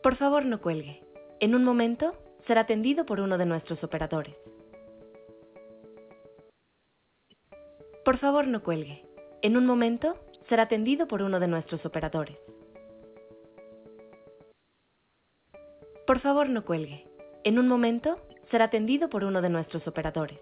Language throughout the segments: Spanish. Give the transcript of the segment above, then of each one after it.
Por favor, no cuelgue. En un momento será atendido por uno de nuestros operadores. Por favor, no cuelgue. En un momento será atendido por uno de nuestros operadores. Por favor, no cuelgue. En un momento será atendido por uno de nuestros operadores.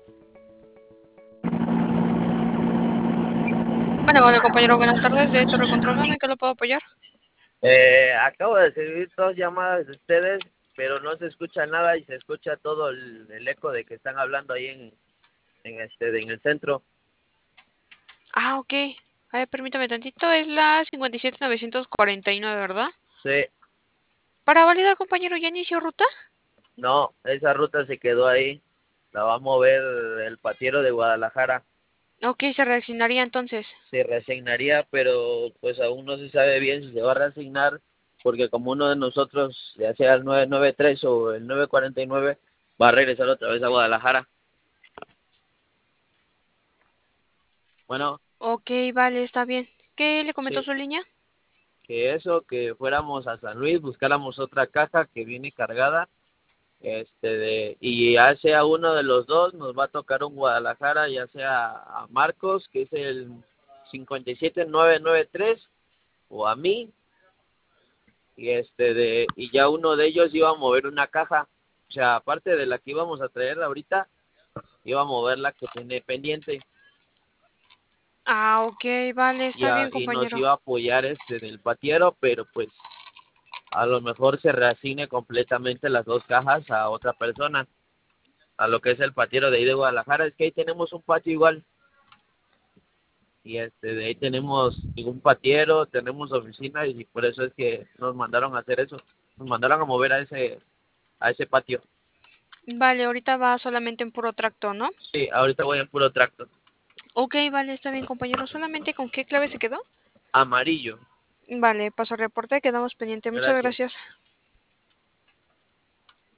Bueno, vale, compañero, buenas tardes. De Torre Control, ¿en qué lo puedo apoyar? Acabo de recibir dos llamadas de ustedes, pero no se escucha nada y se escucha todo el eco de que están hablando ahí en el centro. Ah, ok. A ver, permítame tantito. Es la 57949, ¿verdad? Sí, Para validar, compañero, ¿ya inició ruta? no, esa ruta se quedó ahí. La va a mover el patiero de Guadalajara. Ok, se reasignaría entonces. Se reasignaría, pero pues aún no se sabe bien si se va a reasignar, porque como uno de nosotros, ya sea el 993 o el 949, va a regresar otra vez a Guadalajara. Bueno, Ok, vale, está bien. ¿Qué le comentó sí, su línea? que fuéramos a San Luis, buscáramos otra caja que viene cargada, y ya sea uno de los dos, nos va a tocar un Guadalajara, ya sea a Marcos, que es el 57993, o a mí, y ya uno de ellos iba a mover una caja, o sea, aparte de la que íbamos a traer ahorita, iba a mover la que tiene pendiente, Ah, ok, vale, está bien, y nos compañero. iba a apoyar del patiero, pero pues a lo mejor se reasigne completamente las dos cajas a otra persona, a lo que es el patiero de ahí de Guadalajara. Es que ahí tenemos un patio igual, y de ahí tenemos un patiero, tenemos oficina, y por eso es que nos mandaron a hacer eso, nos mandaron a mover a ese patio. Vale, ahorita va solamente en puro tracto, ¿no? Sí, ahorita voy en puro tracto. Ok, vale, está bien, compañero. ¿Solamente con qué clave se quedó? Amarillo. Vale, paso reporte, quedamos pendiente. Muchas Gracias. gracias.